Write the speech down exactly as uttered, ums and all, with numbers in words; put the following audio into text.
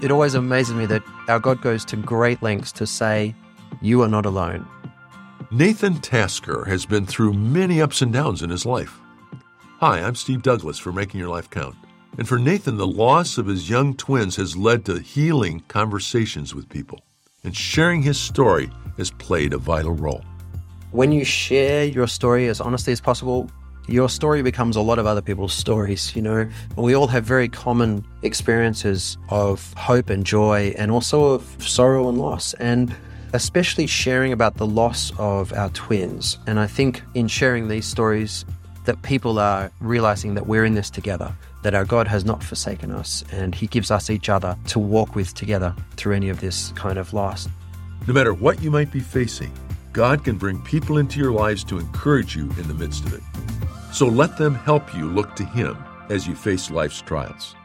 It always amazes me that our God goes to great lengths to say, you are not alone. Nathan Tasker has been through many ups and downs in his life. Hi, I'm Steve Douglas for Making Your Life Count. And for Nathan, the loss of his young twins has led to healing conversations with people. And sharing his story has played a vital role. When you share your story as honestly as possible, your story becomes a lot of other people's stories, you know. We all have very common experiences of hope and joy and also of sorrow and loss, and especially sharing about the loss of our twins. And I think in sharing these stories that people are realizing that we're in this together, that our God has not forsaken us, and he gives us each other to walk with together through any of this kind of loss. No matter what you might be facing, God can bring people into your lives to encourage you in the midst of it. So let them help you look to him as you face life's trials.